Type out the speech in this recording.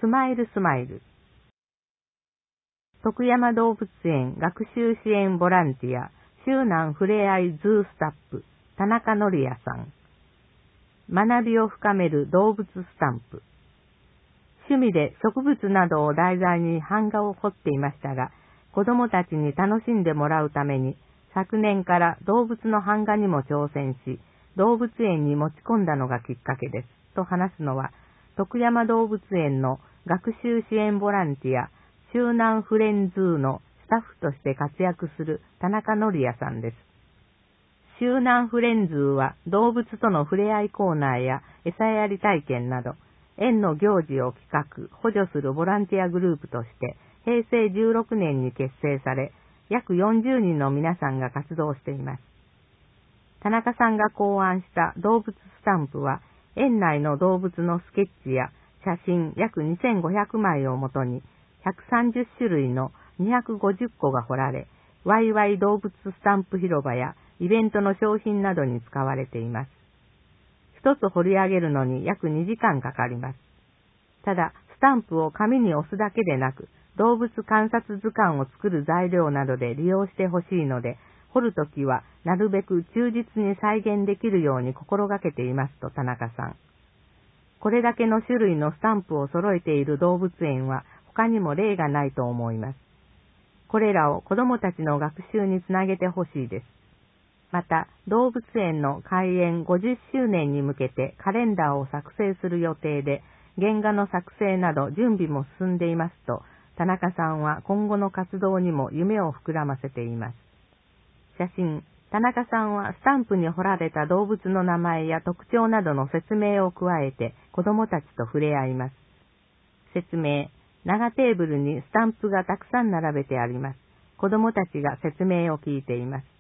スマイルスマイル。徳山動物園学習支援ボランティア周南ふれあいズースタッフ田中則也さん。学びを深める動物スタンプ。趣味で植物などを題材に版画を彫っていましたが、子供たちに楽しんでもらうために、昨年から動物の版画にも挑戦し、動物園に持ち込んだのがきっかけです。と話すのは、徳山動物園の学習支援ボランティア、周南フレンズーのスタッフとして活躍する田中則也さんです。周南フレンズーは動物との触れ合いコーナーや餌やり体験など、園の行事を企画、補助するボランティアグループとして、平成16年に結成され、約40人の皆さんが活動しています。田中さんが考案した動物スタンプは、園内の動物のスケッチや写真約2500枚をもとに、130種類の250個が彫られ、ワイワイ動物スタンプ広場やイベントの商品などに使われています。一つ彫り上げるのに約2時間かかります。ただ、スタンプを紙に押すだけでなく、動物観察図鑑を作る材料などで利用してほしいので、彫るときはなるべく忠実に再現できるように心がけていますと田中さん。これだけの種類のスタンプを揃えている動物園は他にも例がないと思います。これらを子どもたちの学習につなげてほしいです。また、動物園の開園50周年に向けてカレンダーを作成する予定で、原画の作成など準備も進んでいますと、田中さんは今後の活動にも夢を膨らませています。写真、田中さんはスタンプに彫られた動物の名前や特徴などの説明を加えて子どもたちと触れ合います。説明、長テーブルにスタンプがたくさん並べてあります。子どもたちが説明を聞いています。